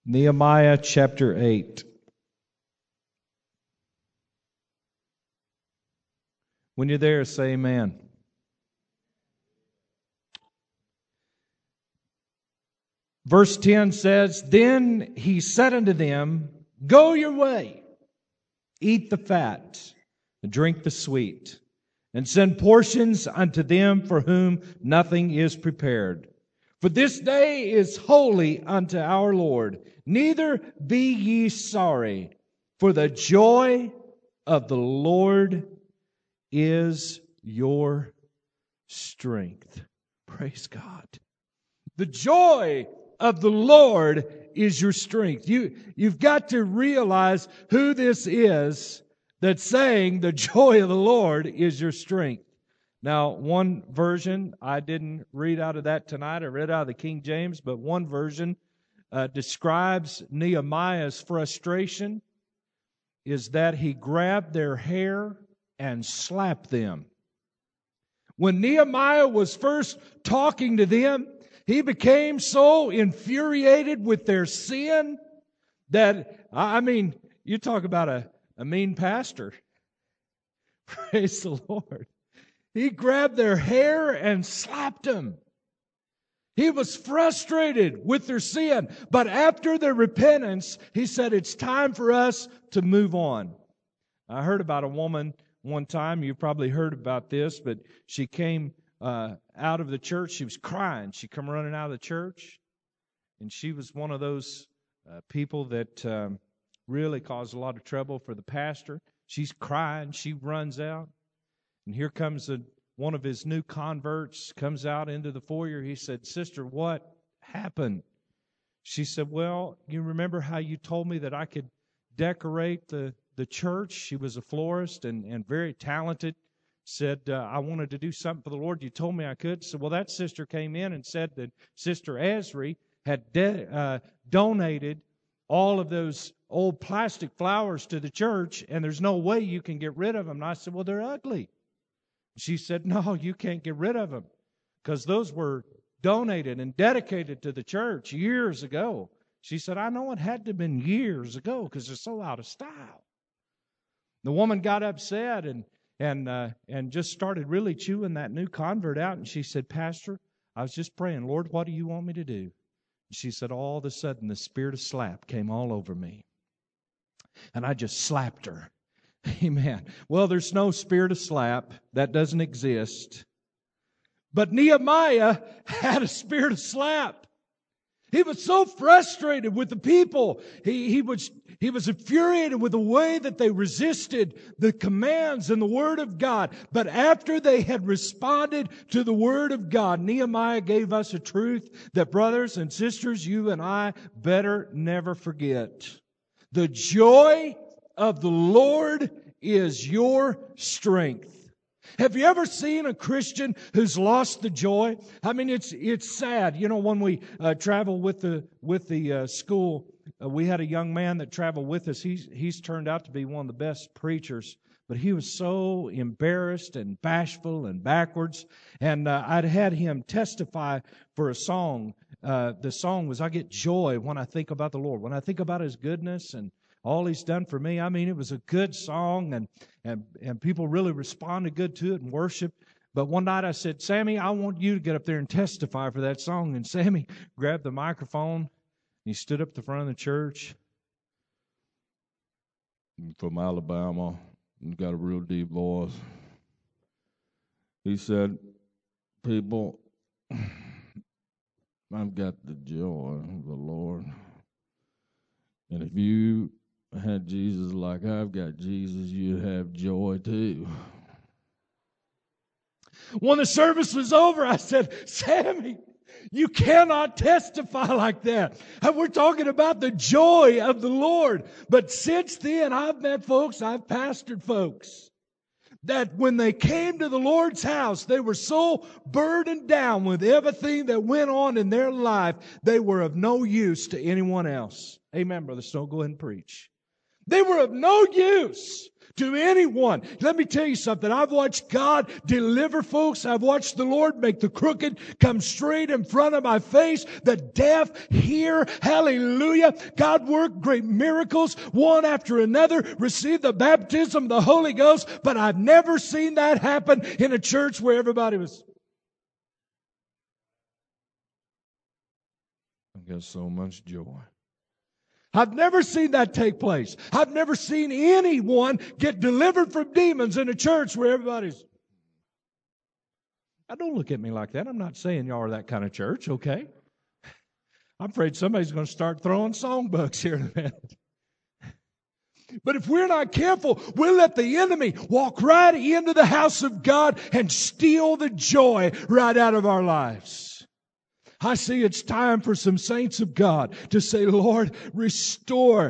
Nehemiah chapter 8. When you're there, say amen. Verse 10 says, Then he said unto them, Go your way, eat the fat, and drink the sweet, and send portions unto them for whom nothing is prepared. For this day is holy unto our Lord. Neither be ye sorry, for the joy of the Lord is your strength. Praise God. The joy of the Lord is your strength. You've got to realize who this is that's saying the joy of the Lord is your strength. Now, one version, I didn't read out of that tonight. I read out of the King James, but one version describes Nehemiah's frustration is that he grabbed their hair and slapped them. When Nehemiah was first talking to them, he became so infuriated with their sin that, you talk about a mean pastor. Praise the Lord. He grabbed their hair and slapped them. He was frustrated with their sin. But after their repentance, he said, it's time for us to move on. I heard about a woman one time. You've probably heard about this, but she came out of the church. She was crying. She come running out of the church. And she was one of those people that really caused a lot of trouble for the pastor. She's crying. She runs out. And here comes one of his new converts, comes out into the foyer. He said, Sister, what happened? She said, well, you remember how you told me that I could decorate the church? She was a florist and very talented. Said, I wanted to do something for the Lord. You told me I could. So, well, that sister came in and said that Sister Esri had donated all of those old plastic flowers to the church, and there's no way you can get rid of them. And I said, well, they're ugly. She said, no, you can't get rid of them because those were donated and dedicated to the church years ago. She said, I know it had to have been years ago because they're so out of style. The woman got upset and just started really chewing that new convert out. And she said, Pastor, I was just praying, Lord, what do you want me to do? And she said, all of a sudden, the spirit of slap came all over me. And I just slapped her. Amen. Well, there's no spirit of slap. That doesn't exist. But Nehemiah had a spirit of slap. He was so frustrated with the people. He was infuriated with the way that they resisted the commands and the Word of God. But after they had responded to the Word of God, Nehemiah gave us a truth that, brothers and sisters, you and I better never forget. The joy of the Lord is your strength. Have you ever seen a Christian who's lost the joy? I mean, it's sad. You know, when we travel with the school, we had a young man that traveled with us. He's turned out to be one of the best preachers, but he was so embarrassed and bashful and backwards. And I'd had him testify for a song. The song was, I get joy when I think about the Lord, when I think about His goodness and all He's done for me. I mean, it was a good song, and people really responded good to it and worship. But one night I said, Sammy, I want you to get up there and testify for that song. And Sammy grabbed the microphone, and he stood up at the front of the church. I'm from Alabama, and got a real deep voice. He said, people, I've got the joy of the Lord. And if you had Jesus like I've got Jesus, you'd have joy too. When the service was over, I said, Sammy, you cannot testify like that. We're talking about the joy of the Lord. But since then, I've met folks, I've pastored folks, that when they came to the Lord's house, they were so burdened down with everything that went on in their life, they were of no use to anyone else. Amen, Brother Snow. Go ahead and preach. They were of no use to anyone. Let me tell you something. I've watched God deliver folks. I've watched the Lord make the crooked come straight in front of my face. The deaf hear. Hallelujah. God worked great miracles, one after another, received the baptism of the Holy Ghost. But I've never seen that happen in a church where everybody was. I've got so much joy. I've never seen that take place. I've never seen anyone get delivered from demons in a church where everybody's. Now, don't look at me like that. I'm not saying y'all are that kind of church, okay? I'm afraid somebody's going to start throwing songbooks here in a minute. But if we're not careful, we'll let the enemy walk right into the house of God and steal the joy right out of our lives. I see it's time for some saints of God to say, Lord, restore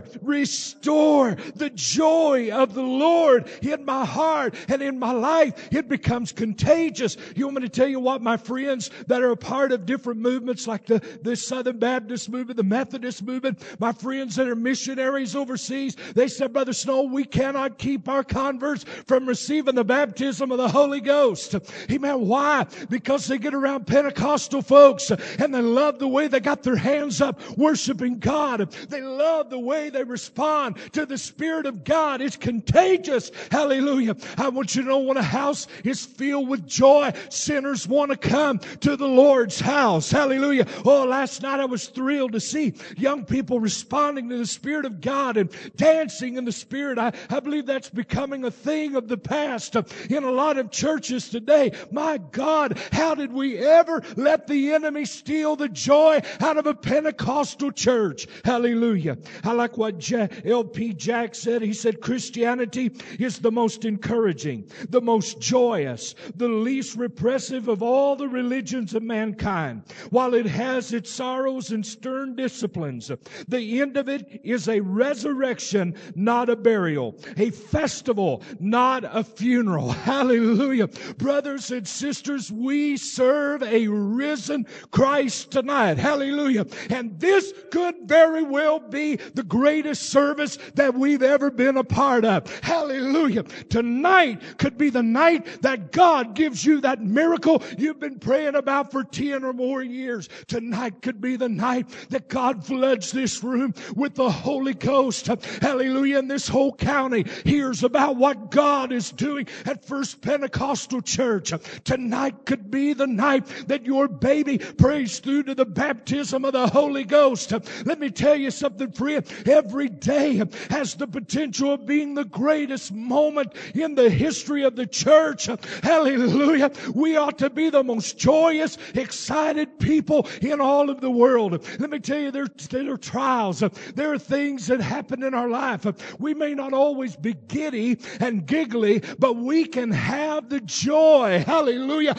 the joy of the Lord in my heart and in my life. It becomes contagious. You want me to tell you what, my friends that are a part of different movements like the Southern Baptist movement, the Methodist movement, my friends that are missionaries overseas, they said, Brother Snow, we cannot keep our converts from receiving the baptism of the Holy Ghost. Amen. Why? Because they get around Pentecostal folks and they love the way they got their hands up worshiping God. They love the way they respond to the Spirit of God. It's contagious. Hallelujah. I want you to know when a house is filled with joy, sinners want to come to the Lord's house. Hallelujah. Oh, last night I was thrilled to see young people responding to the Spirit of God and dancing in the Spirit. I believe that's becoming a thing of the past in a lot of churches today. My God, how did we ever let the enemy steal the joy out of a Pentecostal church? Hallelujah. I like what L.P. Jack said. He said, Christianity is the most encouraging, the most joyous, the least repressive of all the religions of mankind. While it has its sorrows and stern disciplines, the end of it is a resurrection, not a burial, a festival, not a funeral. Hallelujah. Brothers and sisters, we serve a risen Christ tonight. Hallelujah. And this could very well be the greatest service that we've ever been a part of. Hallelujah. Tonight could be the night that God gives you that miracle you've been praying about for 10 or more years. Tonight could be the night that God floods this room with the Holy Ghost. Hallelujah. And this whole county hears about what God is doing at First Pentecostal Church. Tonight could be the night that your baby prays through to the baptism of the Holy Ghost. Let me tell you something, friend. Every day has the potential of being the greatest moment in the history of the church. Hallelujah. We ought to be the most joyous, excited people in all of the world. Let me tell you, there are trials. There are things that happen in our life. We may not always be giddy and giggly, but we can have the joy. Hallelujah.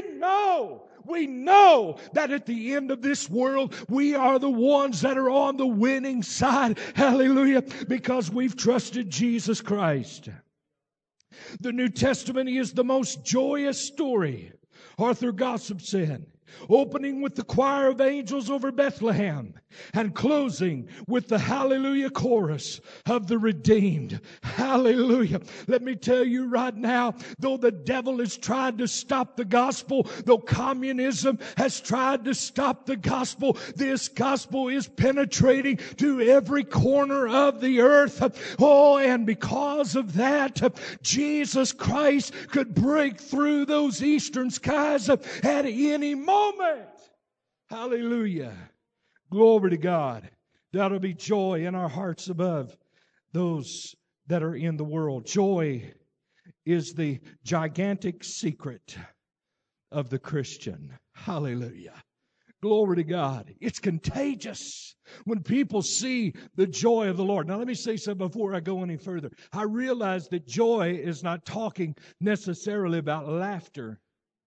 We know that at the end of this world, we are the ones that are on the winning side. Hallelujah. Because we've trusted Jesus Christ. The New Testament is the most joyous story, Arthur Gossip said, opening with the choir of angels over Bethlehem and closing with the hallelujah chorus of the redeemed. Hallelujah. Let me tell you right now, though the devil has tried to stop the gospel, though communism has tried to stop the gospel, this gospel is penetrating to every corner of the earth. Oh, and because of that, Jesus Christ could break through those eastern skies at any moment. Hallelujah. Glory to God. That'll be joy in our hearts above those that are in the world. Joy is the gigantic secret of the Christian. Hallelujah. Glory to God. It's contagious when people see the joy of the Lord. Now let me say something before I go any further. I realize that joy is not talking necessarily about laughter.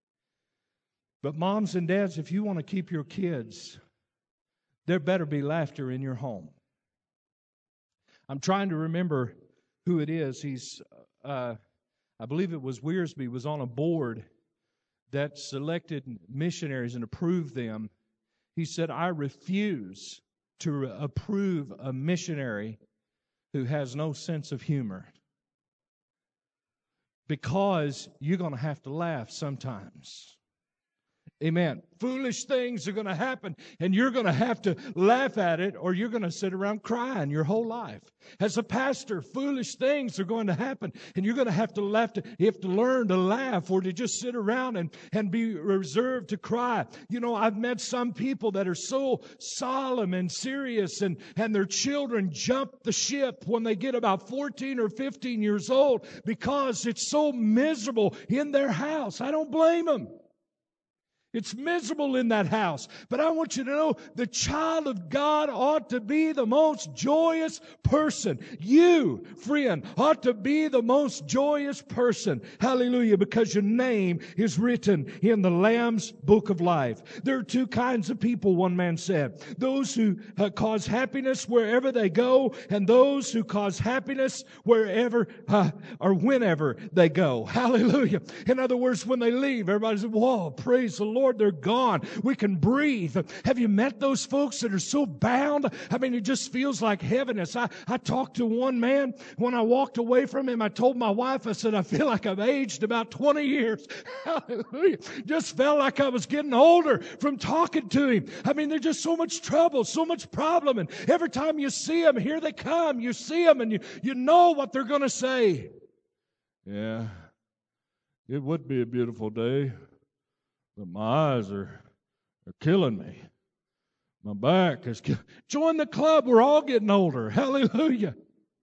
But moms and dads, if you want to keep your kids, there better be laughter in your home. I'm trying to remember who it is. I believe it was Wiersbe, was on a board that selected missionaries and approved them. He said, I refuse to approve a missionary who has no sense of humor. Because you're going to have to laugh sometimes. Amen. Foolish things are going to happen, and you're going to have to laugh at it, or you're going to sit around crying your whole life. As a pastor, foolish things are going to happen, and you're going to have to laugh. You have to learn to laugh, or to just sit around and be reserved to cry. You know, I've met some people that are so solemn and serious, and their children jump the ship when they get about 14 or 15 years old because it's so miserable in their house. I don't blame them. It's miserable in that house. But I want you to know the child of God ought to be the most joyous person. You, friend, ought to be the most joyous person. Hallelujah. Because your name is written in the Lamb's book of life. There are two kinds of people, one man said. Those who cause happiness wherever they go, and those who cause happiness wherever or whenever they go. Hallelujah. In other words, when they leave, everybody says, whoa, praise the Lord, they're gone. We can breathe. Have you met those folks that are so bound? I mean, it just feels like heaviness. I talked to one man. When I walked away from him, I told my wife, I said, I feel like I've aged about 20 years. Hallelujah. Just felt like I was getting older from talking to him. I mean, there's just so much trouble, so much problem. And every time you see them, here they come. You see them and you know what they're going to say. Yeah, it would be a beautiful day. But my eyes are killing me. My back is killing. Join the club. We're all getting older. Hallelujah.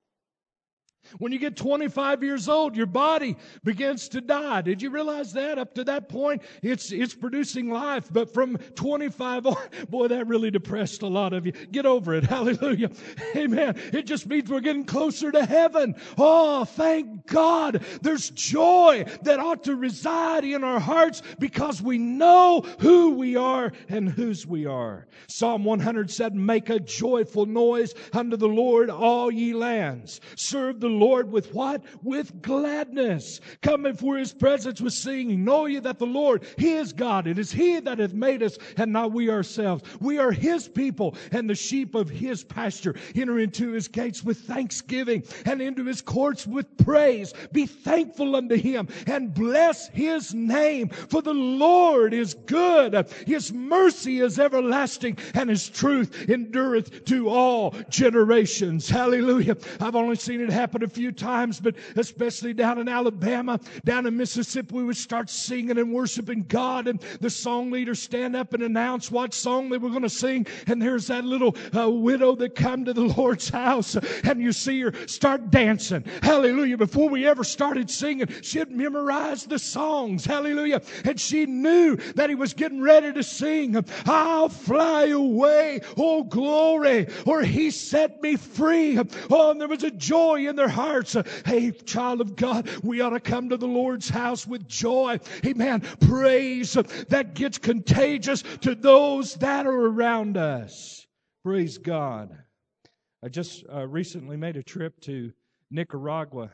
When you get 25 years old, your body begins to die. Did you realize that? Up to that point, it's producing life. But from 25 on, boy, that really depressed a lot of you. Get over it. Hallelujah. Amen. It just means we're getting closer to heaven. Oh, thank God. There's joy that ought to reside in our hearts because we know who we are and whose we are. Psalm 100 said, make a joyful noise unto the Lord, all ye lands. Serve the Lord with what? With gladness. Come before His presence with singing. Know ye that the Lord, He is God. It is He that hath made us and not we ourselves. We are His people and the sheep of His pasture. Enter into His gates with thanksgiving and into His courts with praise. Be thankful unto Him and bless His name. For the Lord is good. His mercy is everlasting and His truth endureth to all generations. Hallelujah. I've only seen it happen a few times, but especially down in Alabama, down in Mississippi, we would start singing and worshiping God, and the song leaders stand up and announce what song they were going to sing, and there's that little widow that come to the Lord's house, and you see her start dancing. Hallelujah. Before we ever started singing, she had memorized the songs. Hallelujah. And she knew that He was getting ready to sing, I'll fly away, oh glory, or He set me free. Oh, and there was a joy in their hearts. Hey, child of God, we ought to come to the Lord's house with joy. Amen. Praise that gets contagious to those that are around us. Praise God. I just recently made a trip to Nicaragua.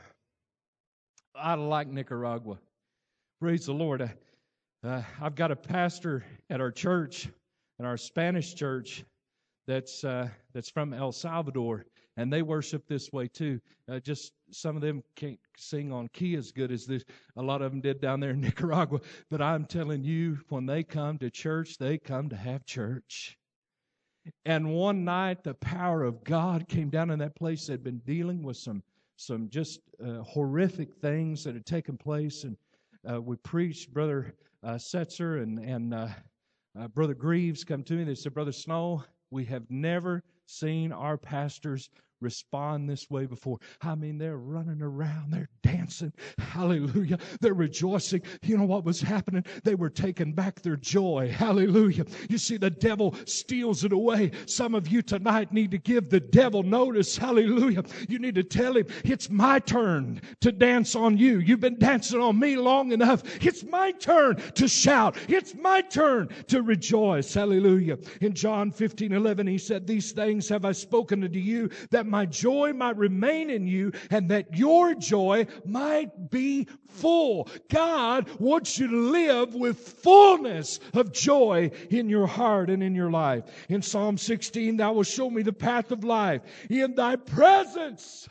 I like Nicaragua. Praise the Lord. I've got a pastor at our church, in our Spanish church, that's from El Salvador. And they worship this way too. Just some of them can't sing on key as good as this. A lot of them did down there in Nicaragua. But I'm telling you, when they come to church, they come to have church. And one night, the power of God came down in that place. They'd been dealing with some just horrific things that had taken place. And we preached. Brother Setzer and Brother Greaves come to me. They said, Brother Snow, we have never seen our pastors respond this way before. I mean, they're running around, they're dancing, hallelujah, they're rejoicing. You know what was happening? They were taking back their joy, hallelujah. You see, the devil steals it away. Some of you tonight need to give the devil notice, hallelujah. You need to tell him, it's my turn to dance on you. You've been dancing on me long enough. It's my turn to shout. It's my turn to rejoice, hallelujah. In John 15:11, He said, these things have I spoken unto you, that my joy might remain in you and that your joy might be full. God wants you to live with fullness of joy in your heart and in your life. In Psalm 16, thou wilt show me the path of life. In thy presence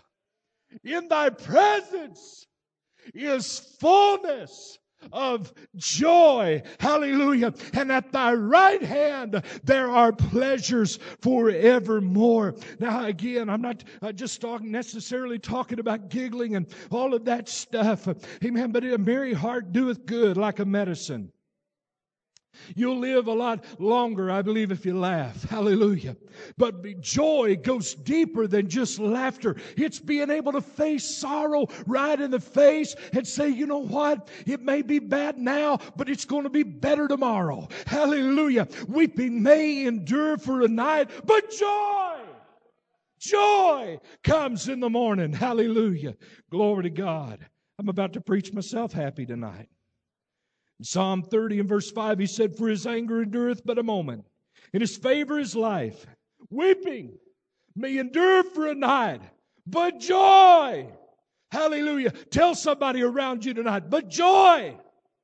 is fullness of joy. Hallelujah. And at thy right hand there are pleasures forevermore. Now again, I'm not just necessarily talking about giggling and all of that stuff. Amen. But a merry heart doeth good like a medicine. You'll live a lot longer, I believe, if you laugh. Hallelujah. But joy goes deeper than just laughter. It's being able to face sorrow right in the face and say, you know what? It may be bad now, but it's going to be better tomorrow. Hallelujah. Weeping may endure for a night, but joy comes in the morning. Hallelujah. Glory to God. I'm about to preach myself happy tonight. In Psalm 30 and verse 5, he said, for his anger endureth but a moment, and his favor is life. Weeping may endure for a night, but joy. Hallelujah. Tell somebody around you tonight, but joy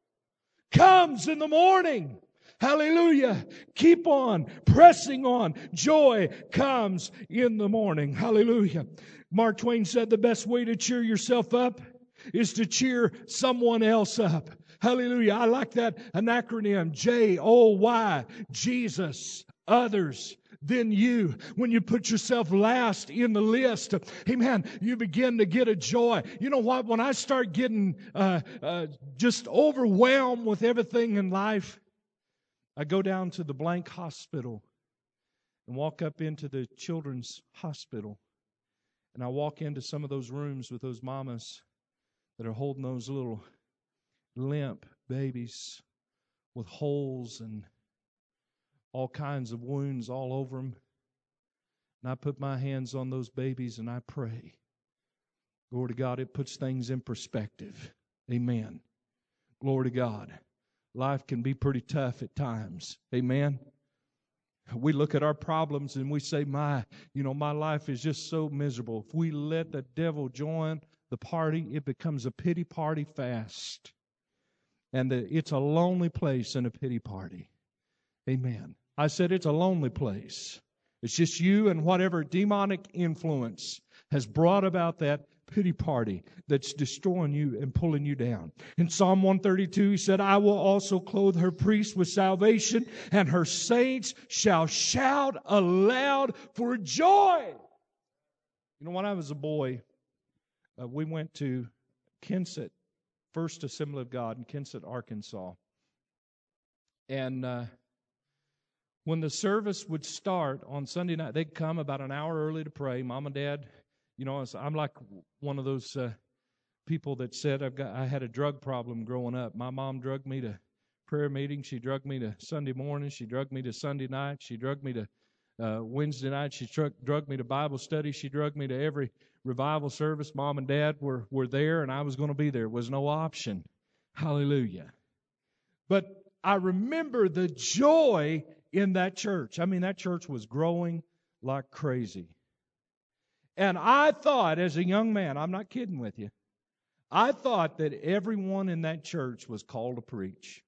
comes in the morning. Hallelujah. Keep on pressing on. Joy comes in the morning. Hallelujah. Mark Twain said the best way to cheer yourself up is to cheer someone else up. Hallelujah. I like that an acronym, J-O-Y, Jesus, others, then you. When you put yourself last in the list, amen, you begin to get a joy. You know what? When I start getting just overwhelmed with everything in life, I go down to the Blank Hospital and walk up into the children's hospital. And I walk into some of those rooms with those mamas that are holding those little limp babies with holes and all kinds of wounds all over them. And I put my hands on those babies and I pray. Glory to God, it puts things in perspective. Amen. Glory to God. Life can be pretty tough at times. Amen. We look at our problems and we say, my life is just so miserable. If we let the devil join the party, it becomes a pity party fast. And it's a lonely place in a pity party. Amen. I said it's a lonely place. It's just you and whatever demonic influence has brought about that pity party that's destroying you and pulling you down. In Psalm 132, he said, I will also clothe her priests with salvation, and her saints shall shout aloud for joy. You know, when I was a boy, we went to Kensett, First Assembly of God in Kensett, Arkansas. And when the service would start on Sunday night, they'd come about an hour early to pray. Mom and Dad, I'm like one of those people that said I had a drug problem growing up. My mom drugged me to prayer meetings. She drugged me to Sunday morning. She drugged me to Sunday night. She drugged me to Wednesday night. She drugged me to Bible study. She drugged me to every revival service. Mom and Dad were there, and I was going to be there. It was no option. Hallelujah. But I remember the joy in that church. I mean, that church was growing like crazy. And I thought, as a young man, I'm not kidding with you, I thought that everyone in that church was called to preach.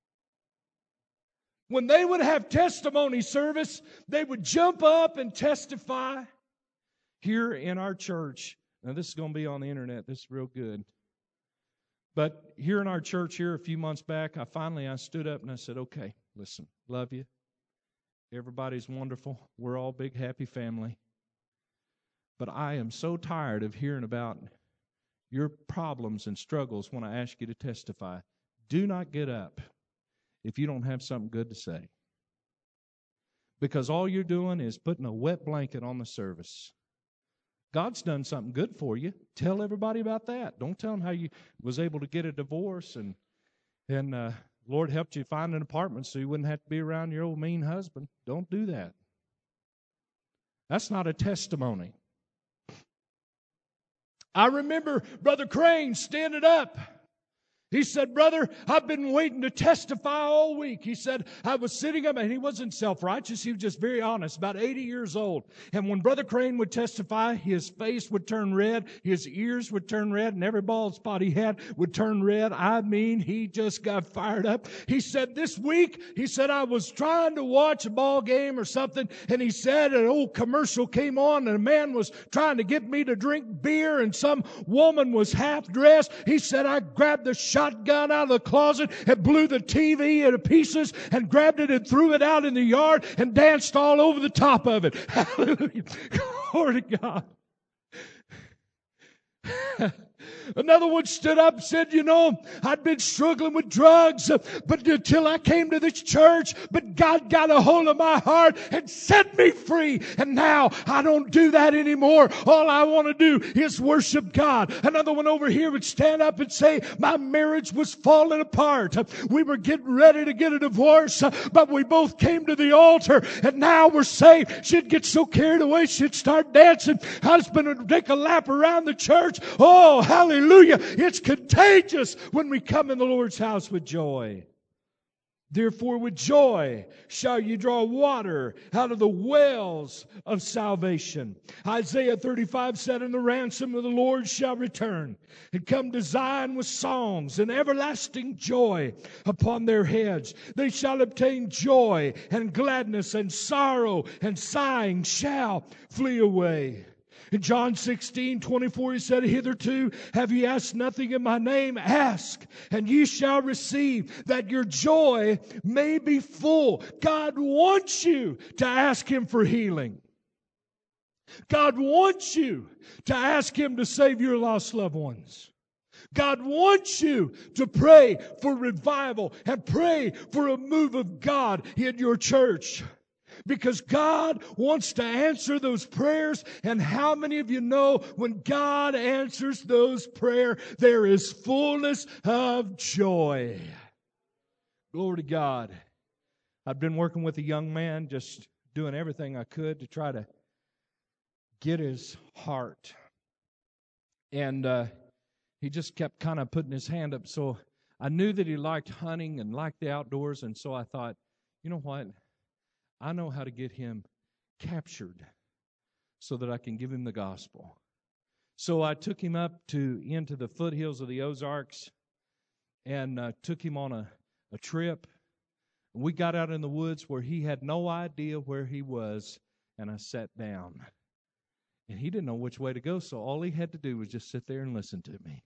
When they would have testimony service, they would jump up and testify. Here in our church, now this is going to be on the internet, this is real good. But here in our church here a few months back, I stood up and I said, okay, listen, love you. Everybody's wonderful. We're all big, happy family. But I am so tired of hearing about your problems and struggles when I ask you to testify. Do not get up if you don't have something good to say. Because all you're doing is putting a wet blanket on the service. God's done something good for you. Tell everybody about that. Don't tell them how you was able to get a divorce and Lord helped you find an apartment so you wouldn't have to be around your old mean husband. Don't do that. That's not a testimony. I remember Brother Crane standing up He said, brother, I've been waiting to testify all week. He said, I was sitting up, and he wasn't self-righteous. He was just very honest, about 80 years old. And when Brother Crane would testify, his face would turn red, his ears would turn red, and every bald spot he had would turn red. I mean, he just got fired up. He said, this week, he said, I was trying to watch a ball game or something, and he said an old commercial came on, and a man was trying to get me to drink beer, and some woman was half dressed. He said, I grabbed the shotgun out of the closet and blew the TV into pieces and grabbed it and threw it out in the yard and danced all over the top of it. Hallelujah. Glory to God. Another one stood up and said, you know, I'd been struggling with drugs, but until I came to this church, but God got a hold of my heart and set me free. And now I don't do that anymore. All I want to do is worship God. Another one over here would stand up and say, my marriage was falling apart. We were getting ready to get a divorce, but we both came to the altar and now we're saved. She'd get so carried away, she'd start dancing. Husband would take a lap around the church. Oh, hallelujah. It's contagious when we come in the Lord's house with joy. Therefore, with joy shall you draw water out of the wells of salvation. Isaiah 35 said, and the ransom of the Lord shall return and come to Zion with songs and everlasting joy upon their heads. They shall obtain joy and gladness, and sorrow and sighing shall flee away. In John 16:24, he said, hitherto have ye asked nothing in my name. Ask, and ye shall receive, that your joy may be full. God wants you to ask Him for healing. God wants you to ask Him to save your lost loved ones. God wants you to pray for revival and pray for a move of God in your church. Because God wants to answer those prayers. And how many of you know when God answers those prayers, there is fullness of joy? Glory to God. I've been working with a young man, just doing everything I could to try to get his heart. And he just kept kind of putting his hand up. So I knew that he liked hunting and liked the outdoors. And so I thought, you know what? I know how to get him captured so that I can give him the gospel. So I took him up into the foothills of the Ozarks and took him on a trip. We got out in the woods where he had no idea where he was, and I sat down. And he didn't know which way to go, so all he had to do was just sit there and listen to me.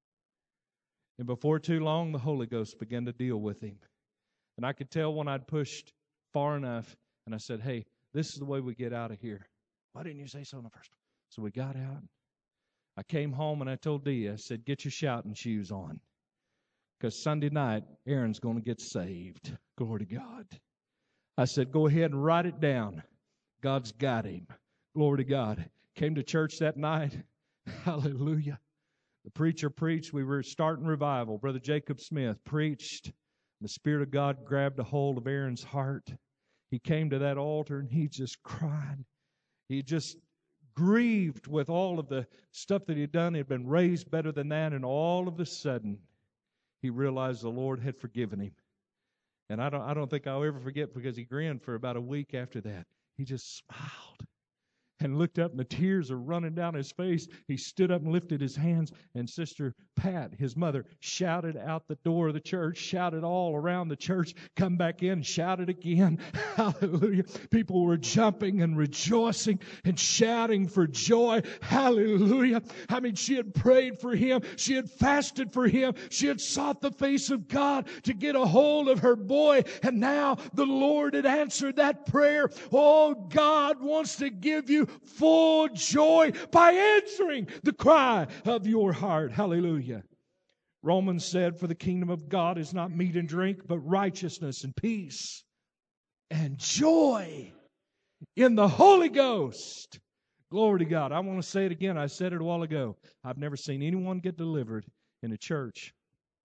And before too long, the Holy Ghost began to deal with him. And I could tell when I'd pushed far enough, and I said, hey, this is the way we get out of here. Why didn't you say so in the first one? So we got out. I came home and I told Dee, I said, get your shouting shoes on. Because Sunday night, Aaron's going to get saved. Glory to God. I said, go ahead and write it down. God's got him. Glory to God. Came to church that night. Hallelujah. The preacher preached. We were starting revival. Brother Jacob Smith preached. The Spirit of God grabbed a hold of Aaron's heart. He came to that altar and he just cried. He just grieved with all of the stuff that he'd done. He had been raised better than that, and all of a sudden he realized the Lord had forgiven him. And I don't think I'll ever forget, because he grinned for about a week after that. He just smiled and looked up, and the tears are running down his face. He stood up and lifted his hands, and Sister Pat, his mother, shouted out the door of the church, shouted all around the church, come back in, shouted again. Hallelujah. People were jumping and rejoicing and shouting for joy. Hallelujah. I mean, she had prayed for him. She had fasted for him. She had sought the face of God to get a hold of her boy, and now the Lord had answered that prayer. Oh, God wants to give you full joy by answering the cry of your heart. Hallelujah. Romans said, for the kingdom of God is not meat and drink, but righteousness and peace and joy in the Holy Ghost. Glory to God. I want to say it again. I said it a while ago. I've never seen anyone get delivered in a church.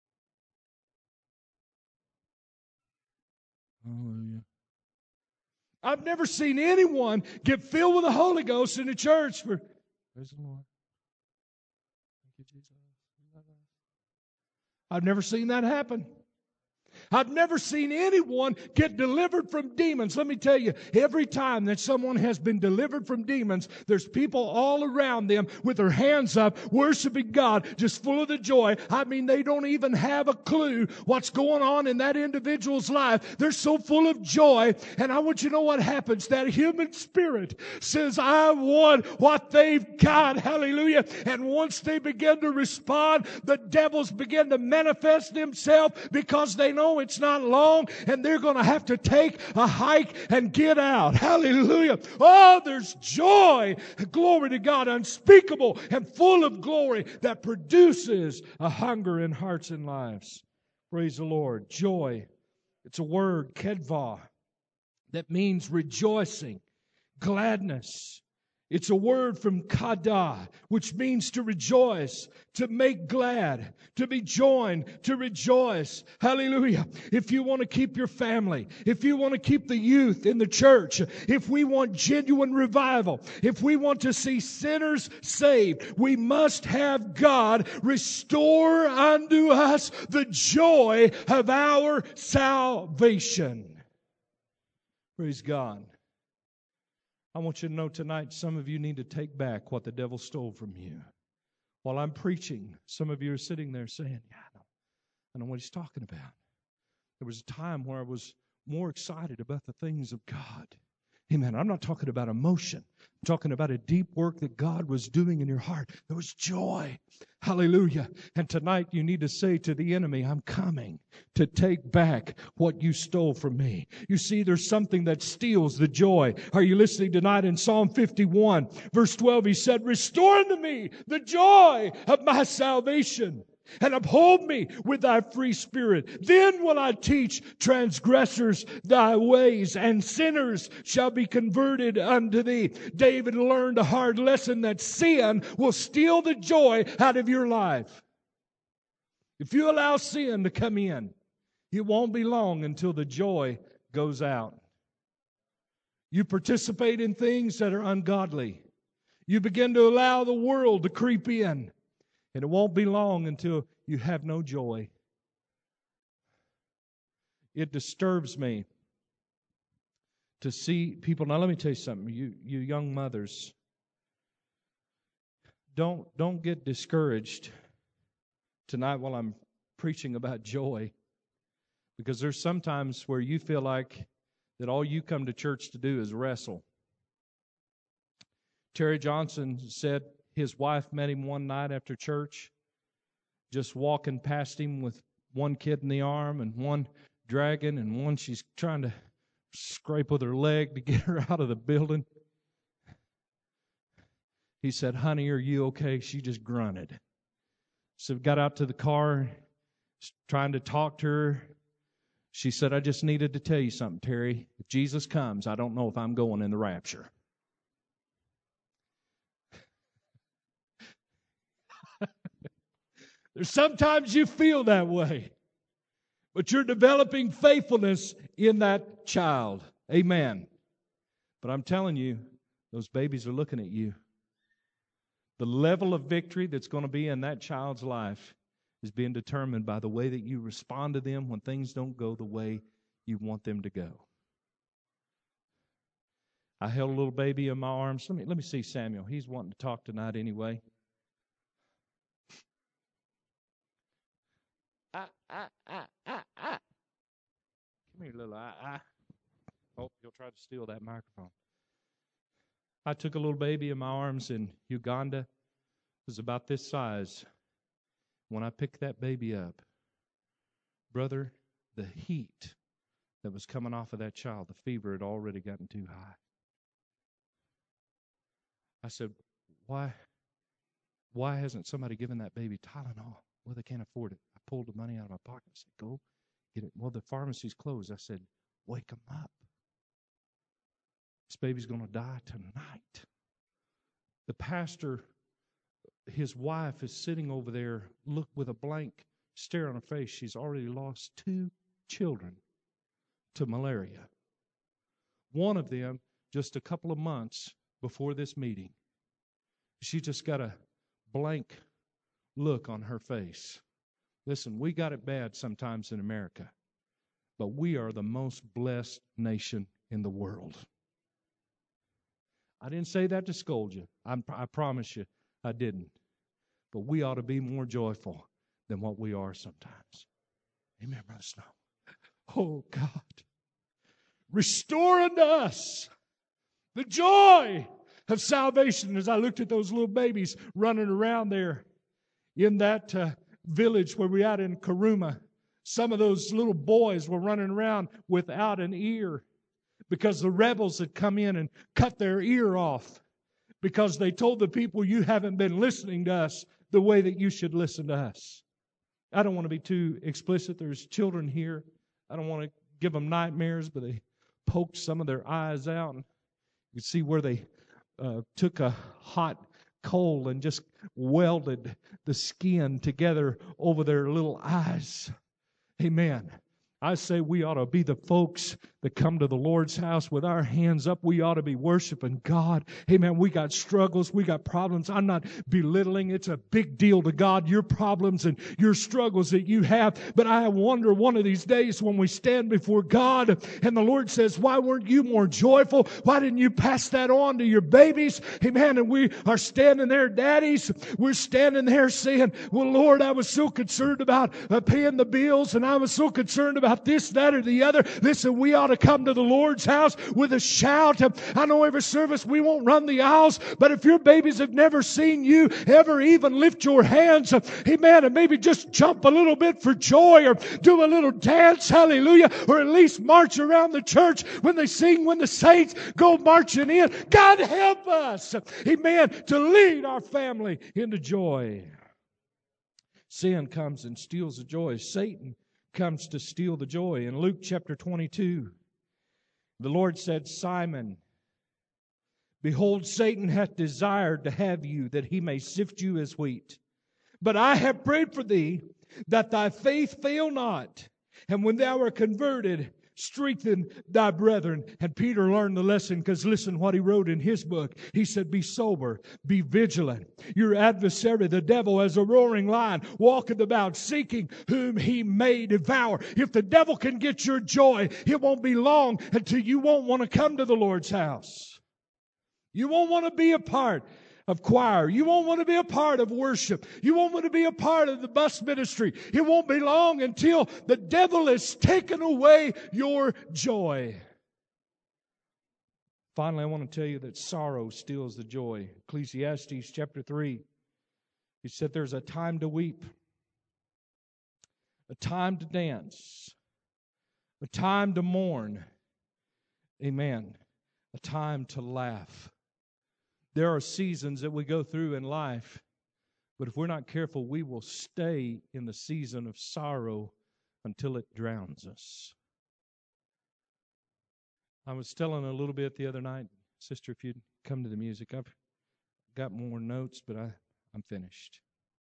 Hallelujah. I've never seen anyone get filled with the Holy Ghost in a church. Praise the Lord. Thank you, Jesus. I've never seen that happen. I've never seen anyone get delivered from demons. Let me tell you, every time that someone has been delivered from demons, there's people all around them with their hands up, worshiping God, just full of the joy. I mean, they don't even have a clue what's going on in that individual's life. They're so full of joy. And I want you to know what happens. That human spirit says, I want what they've got. Hallelujah. And once they begin to respond, the devils begin to manifest themselves because they know it's not long and they're going to have to take a hike and get out. Hallelujah. Oh, there's joy. Glory to God, unspeakable and full of glory that produces a hunger in hearts and lives. Praise the Lord. Joy. It's a word, kedva, that means rejoicing, gladness. It's a word from kada, which means to rejoice, to make glad, to be joined, to rejoice. Hallelujah. If you want to keep your family, if you want to keep the youth in the church, if we want genuine revival, if we want to see sinners saved, we must have God restore unto us the joy of our salvation. Praise God. I want you to know tonight, some of you need to take back what the devil stole from you. While I'm preaching, some of you are sitting there saying, yeah, I know what he's talking about. There was a time where I was more excited about the things of God. Amen. I'm not talking about emotion. I'm talking about a deep work that God was doing in your heart. There was joy. Hallelujah. And tonight you need to say to the enemy, I'm coming to take back what you stole from me. You see, there's something that steals the joy. Are you listening tonight? In Psalm 51, verse 12, he said, restore unto me the joy of my salvation, and uphold me with thy free spirit. Then will I teach transgressors thy ways, and sinners shall be converted unto thee. David learned a hard lesson that sin will steal the joy out of your life. If you allow sin to come in, it won't be long until the joy goes out. You participate in things that are ungodly. You begin to allow the world to creep in. And it won't be long until you have no joy. It disturbs me to see people. Now let me tell you something. You young mothers, don't get discouraged tonight while I'm preaching about joy. Because there's sometimes where you feel like that all you come to church to do is wrestle. Terry Johnson said his wife met him one night after church, just walking past him with one kid in the arm and one dragging and one she's trying to scrape with her leg to get her out of the building. He said, honey, are you okay? She just grunted. So we got out to the car, trying to talk to her. She said, I just needed to tell you something, Terry. If Jesus comes, I don't know if I'm going in the rapture. There's sometimes you feel that way, but you're developing faithfulness in that child. Amen. But I'm telling you, those babies are looking at you. The level of victory that's going to be in that child's life is being determined by the way that you respond to them when things don't go the way you want them to go. I held a little baby in my arms. Let me see Samuel. He's wanting to talk tonight anyway. Come here, little Oh, you'll try to steal that microphone. I took a little baby in my arms in Uganda. It was about this size. When I picked that baby up, brother, the heat that was coming off of that child, the fever had already gotten too high. I said, why hasn't somebody given that baby Tylenol? Well, they can't afford it. I pulled the money out of my pocket. I said, go get it. Well, the pharmacy's closed. I said, wake them up. This baby's going to die tonight. The pastor, his wife is sitting over there, look with a blank stare on her face. She's already lost 2 children to malaria. One of them just a couple of months before this meeting. She just got a blank look on her face. Listen, we got it bad sometimes in America, but we are the most blessed nation in the world. I didn't say that to scold you. I promise you I didn't. But we ought to be more joyful than what we are sometimes. Amen, Brother Snow. Oh, God. Restore unto us the joy of salvation. As I looked at those little babies running around there in that village where we out in Karuma, some of those little boys were running around without an ear because the rebels had come in and cut their ear off because they told the people, you haven't been listening to us the way that you should listen to us. I don't want to be too explicit. There's children here. I don't want to give them nightmares, but they poked some of their eyes out. And you can see where they took a hot coal and just welded the skin together over their little eyes. Amen. I say we ought to be the folks that come to the Lord's house with our hands up. We ought to be worshiping God. Amen. We got struggles. We got problems. I'm not belittling. It's a big deal to God, your problems and your struggles that you have. But I wonder one of these days when we stand before God and the Lord says, why weren't you more joyful? Why didn't you pass that on to your babies? Amen. And we are standing there, daddies. We're standing there saying, well, Lord, I was so concerned about paying the bills, and I was so concerned about this, that, or the other. Listen, we ought to come to the Lord's house with a shout. I know every service we won't run the aisles, but if your babies have never seen you ever even lift your hands, amen, and maybe just jump a little bit for joy or do a little dance, hallelujah, or at least march around the church when they sing, when the saints go marching in. God help us, amen, to lead our family into joy. Sin comes and steals the joy. Satan comes to steal the joy. In Luke chapter 22, the Lord said, Simon, behold, Satan hath desired to have you, that he may sift you as wheat. But I have prayed for thee, that thy faith fail not. And when thou art converted, strengthen thy brethren. And Peter learned the lesson, because listen what he wrote in his book. He said, be sober, be vigilant. Your adversary, the devil, as a roaring lion, walketh about, seeking whom he may devour. If the devil can get your joy, it won't be long until you won't want to come to the Lord's house. You won't want to be a part of choir. You won't want to be a part of worship. You won't want to be a part of the bus ministry. It won't be long until the devil has taken away your joy. Finally, I want to tell you that sorrow steals the joy. Ecclesiastes chapter 3, he said there's a time to weep, a time to dance, a time to mourn, amen, a time to laugh. There are seasons that we go through in life, but if we're not careful, we will stay in the season of sorrow until it drowns us. I was telling a little bit the other night, sister, if you'd come to the music, I've got more notes, but I'm finished.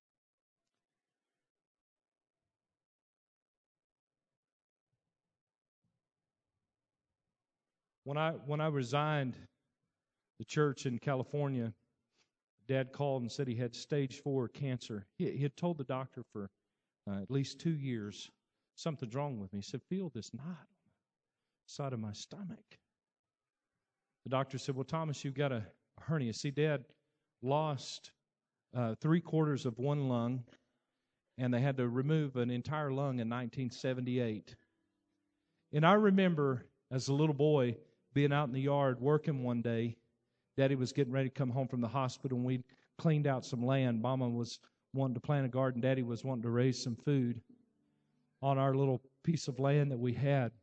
When I resigned the church in California, Dad called and said he had stage 4 cancer. He had told the doctor for at least 2 years something's wrong with me. He said, feel this knot on the side of my stomach. The doctor said, well, Thomas, you've got a hernia. See, Dad lost 3/4 of one lung, and they had to remove an entire lung in 1978. And I remember as a little boy being out in the yard working one day. Daddy was getting ready to come home from the hospital, and we cleaned out some land. Mama was wanting to plant a garden. Daddy was wanting to raise some food on our little piece of land that we had.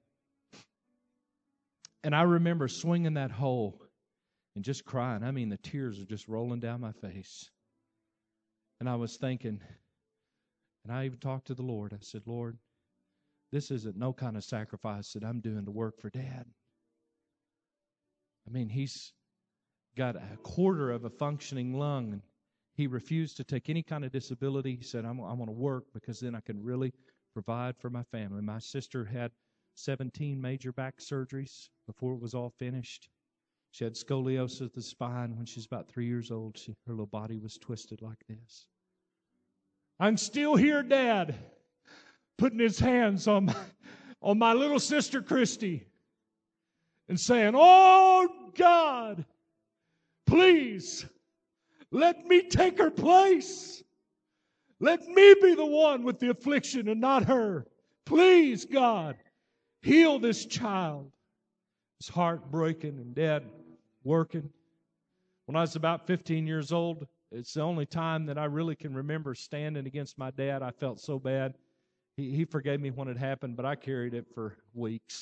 And I remember swinging that hoe and just crying. I mean, the tears are just rolling down my face. And I was thinking, and I even talked to the Lord. I said, Lord, this isn't no kind of sacrifice that I'm doing to work for Dad. I mean, he's got 1/4 of a functioning lung, and he refused to take any kind of disability. He said, I want to work because then I can really provide for my family. My sister had 17 major back surgeries before it was all finished. She had scoliosis of the spine when she was about 3 years old. Her little body was twisted like this. I'm still here, Dad. putting his hands on my little sister Christy and saying, "Oh God, please let me take her place. Let me be the one with the affliction and not her. Please, God, heal this child." His heart breaking and Dad working. When I was about 15 years old, it's the only time that I really can remember standing against my dad. I felt so bad. He forgave me when it happened, but I carried it for weeks.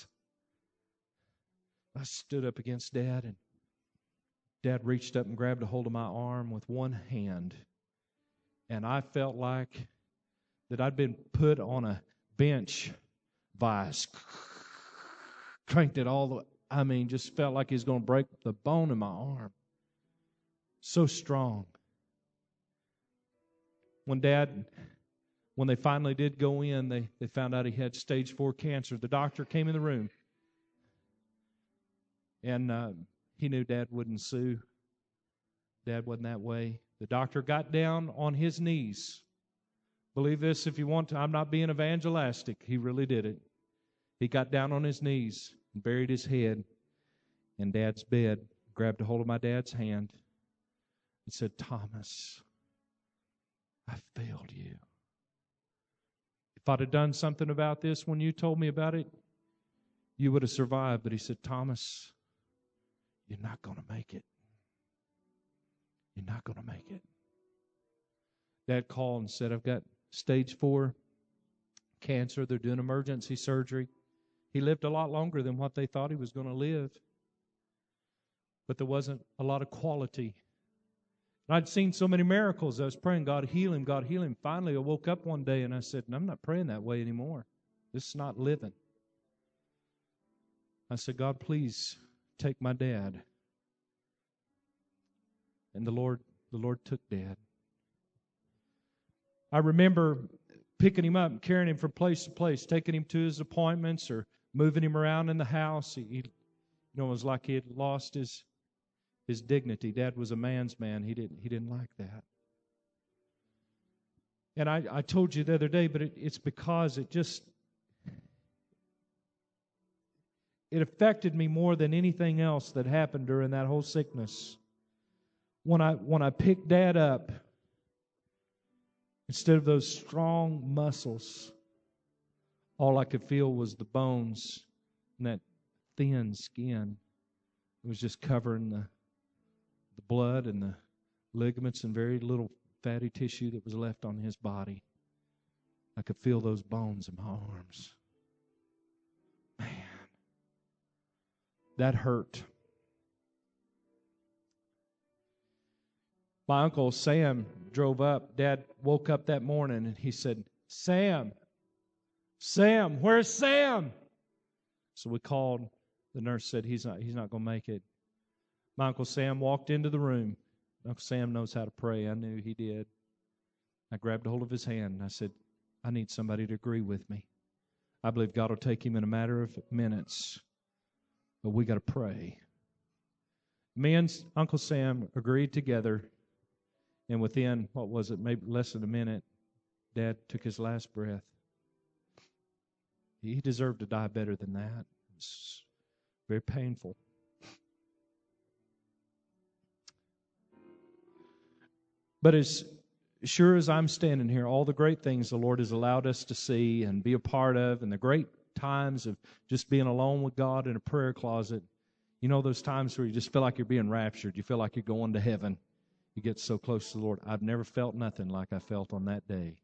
I stood up against Dad, and Dad reached up and grabbed a hold of my arm with one hand. And I felt like that I'd been put on a bench vise. Cranked it all the way. Just felt like he was going to break the bone in my arm. So strong. When they finally did go in, they found out he had stage 4 cancer. The doctor came in the room. And he knew Dad wouldn't sue. Dad wasn't that way. The doctor got down on his knees. Believe this if you want to. I'm not being evangelistic. He really did it. He got down on his knees and buried his head in Dad's bed, grabbed a hold of my dad's hand, and said, "Thomas, I failed you. If I'd have done something about this when you told me about it, you would have survived." But he said, "Thomas, you're not going to make it. You're not going to make it." Dad called and said, "I've got stage 4 cancer. They're doing emergency surgery." He lived a lot longer than what they thought he was going to live. But there wasn't a lot of quality. And I'd seen so many miracles. I was praying, "God, heal him, God, heal him." Finally, I woke up one day and I said, "I'm not praying that way anymore. This is not living." I said, "God, please take my dad." And the Lord took Dad. I remember picking him up and carrying him from place to place, taking him to his appointments or moving him around in the house. It was like he had lost his dignity. Dad was a man's man. He didn't like that. And I told you the other day, but it's because it affected me more than anything else that happened during that whole sickness. When I picked Dad up, instead of those strong muscles, all I could feel was the bones and that thin skin. It was just covering the blood and the ligaments and very little fatty tissue that was left on his body. I could feel those bones in my arms. Man, that hurt. My Uncle Sam drove up. Dad woke up that morning and he said, Sam, where's Sam?" So we called. The nurse said, he's not going to make it. My Uncle Sam walked into the room. Uncle Sam knows how to pray. I knew he did. I grabbed a hold of his hand and I said, "I need somebody to agree with me. I believe God will take him in a matter of minutes, but we got to pray." Me and Uncle Sam agreed together, and within, maybe less than a minute, Dad took his last breath. He deserved to die better than that. It's very painful. But as sure as I'm standing here, all the great things the Lord has allowed us to see and be a part of, and the great times of just being alone with God in a prayer closet, those times where you just feel like you're being raptured, you feel like you're going to heaven, you get so close to the Lord. I've never felt nothing like I felt on that day.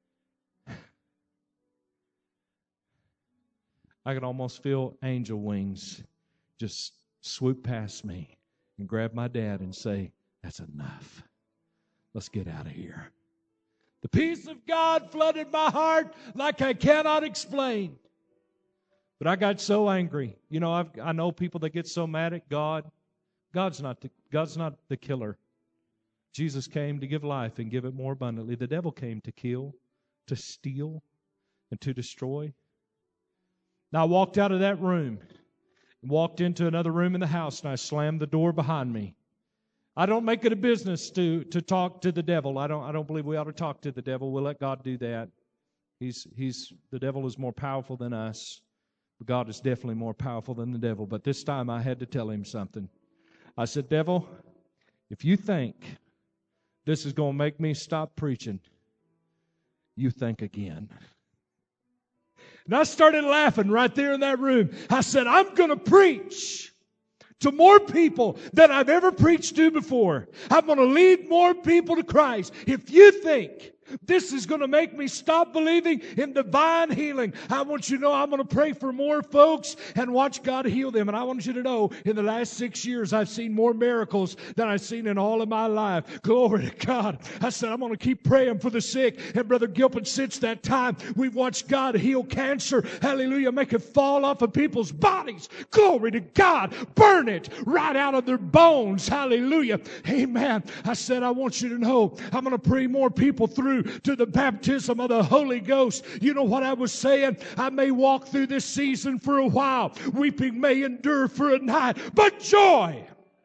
I could almost feel angel wings just swoop past me and grab my dad and say, "That's enough. Let's get out of here." The peace of God flooded my heart like I cannot explain. But I got so angry. I know people that get so mad at God. God's not the killer. Jesus came to give life and give it more abundantly. The devil came to kill, to steal, and to destroy. Now I walked out of that room and walked into another room in the house, and I slammed the door behind me. I don't make it a business to talk to the devil. I don't believe we ought to talk to the devil. We'll let God do that. The devil is more powerful than us. God is definitely more powerful than the devil. But this time I had to tell him something. I said, devil, if you think this is going to make me stop preaching, you think again. And I started laughing right there in that room. I said, I'm going to preach to more people than I've ever preached to before. I'm going to lead more people to Christ. If you think this is going to make me stop believing in divine healing, I want you to know I'm going to pray for more folks and watch God heal them. And I want you to know, in the last 6 years, I've seen more miracles than I've seen in all of my life. Glory to God. I said, I'm going to keep praying for the sick. And Brother Gilpin, since that time, we've watched God heal cancer. Hallelujah. Make it fall off of people's bodies. Glory to God. Burn it right out of their bones. Hallelujah. Amen. I said, I want you to know, I'm going to pray more people through to the baptism of the Holy Ghost. You know what I was saying? I may walk through this season for a while. Weeping may endure for a night, but joy.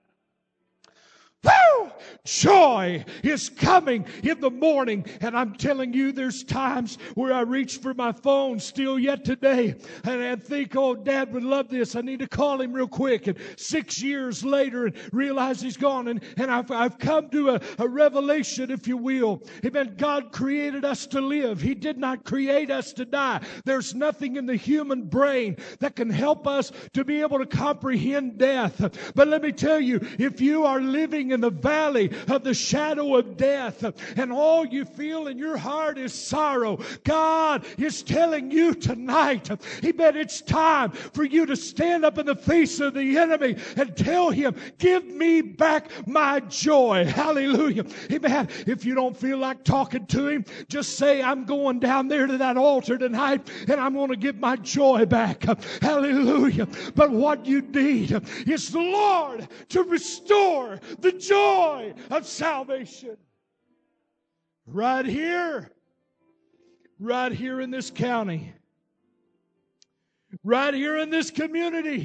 Woo! Joy is coming in the morning. And I'm telling you, there's times where I reach for my phone still yet today and I think, oh, Dad would love this. I need to call him real quick. And 6 years later and realize he's gone. And I've come to a revelation, if you will. Amen. God created us to live. He did not create us to die. There's nothing in the human brain that can help us to be able to comprehend death. But let me tell you, if you are living in the valley of the shadow of death and all you feel in your heart is sorrow, God is telling you tonight, amen, it's time for you to stand up in the face of the enemy and tell him, give me back my joy. Hallelujah. Amen. If you don't feel like talking to him, just say, I'm going down there to that altar tonight and I'm going to get my joy back. Hallelujah. But what you need is the Lord to restore the joy of salvation. Right here in this county, right here in this community,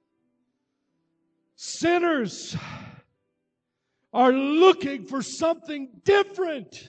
sinners are looking for something different.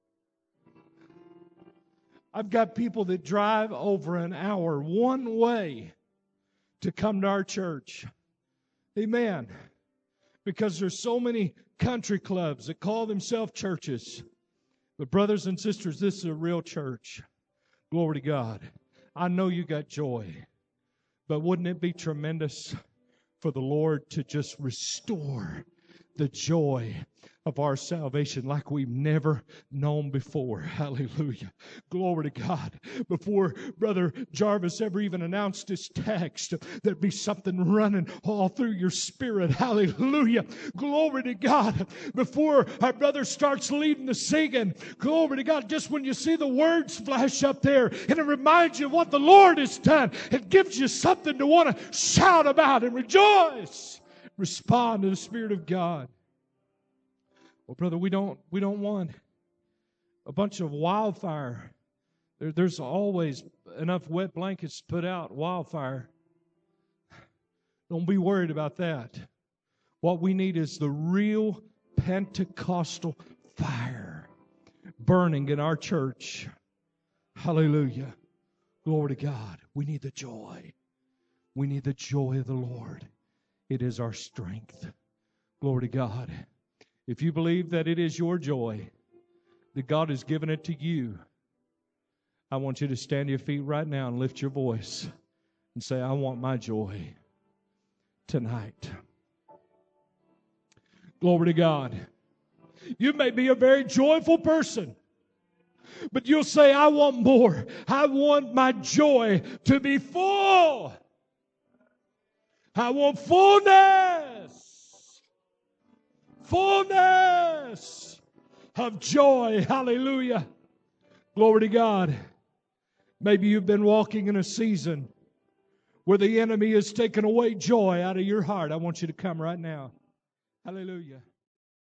I've got people that drive over an hour one way to come to our church. Amen. Because there's so many country clubs that call themselves churches. But brothers and sisters, this is a real church. Glory to God. I know you got joy. But wouldn't it be tremendous for the Lord to just restore the joy of our salvation like we've never known before? Hallelujah. Glory to God. Before Brother Jarvis ever even announced his text, there'd be something running all through your spirit. Hallelujah. Glory to God. Before our brother starts leading the singing, glory to God, just when you see the words flash up there and it reminds you of what the Lord has done, it gives you something to want to shout about and rejoice. Respond to the Spirit of God. Well, brother, we don't want a bunch of wildfire. There's always enough wet blankets to put out wildfire. Don't be worried about that. What we need is the real Pentecostal fire burning in our church. Hallelujah. Glory to God. We need the joy. We need the joy of the Lord. It is our strength. Glory to God. If you believe that it is your joy, that God has given it to you, I want you to stand to your feet right now and lift your voice and say, I want my joy tonight. Glory to God. You may be a very joyful person, but you'll say, I want more. I want my joy to be full. I want fullness. Fullness of joy. Hallelujah. Glory to God. Maybe you've been walking in a season where the enemy has taken away joy out of your heart. I want you to come right now. Hallelujah.